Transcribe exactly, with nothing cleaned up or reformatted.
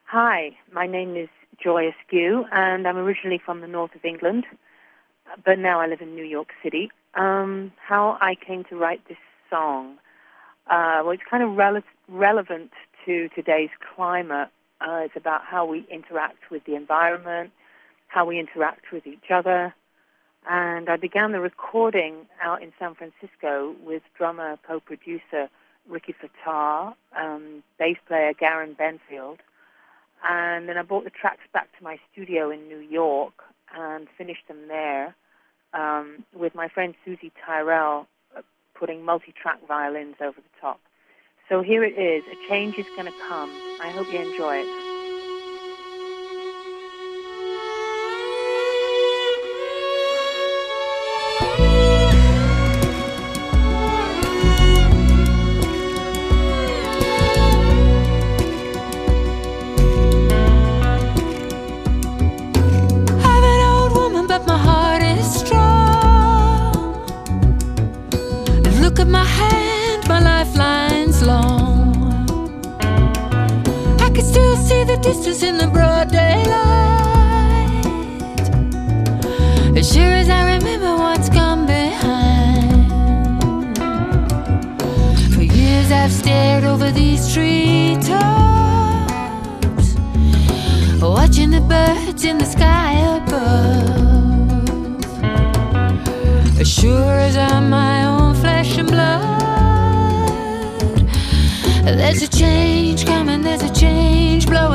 Hi, my name is Joy Askew, and I'm originally from the north of England, but now I live in New York City. Um, how I came to write this song, uh, well, it's kind of rele- relevant to today's climate. Uh, it's about how we interact with the environment, how we interact with each other. And I began the recording out in San Francisco with drummer, co-producer Ricky Fattar, um, bass player Garen Benfield. And then I brought the tracks back to my studio in New York and finished them there um, with my friend Susie Tyrell uh, putting multi-track violins over the top. So here it is, A Change Is Gonna Come. I hope you enjoy it. Look at my hand, my lifeline's long. I can still see the distance in the broad daylight. As sure as I remember what's gone behind. For years I've stared over these treetops, watching the birds in the sky above. As sure as I'm my own flesh and blood, there's a change coming, there's a change blowing.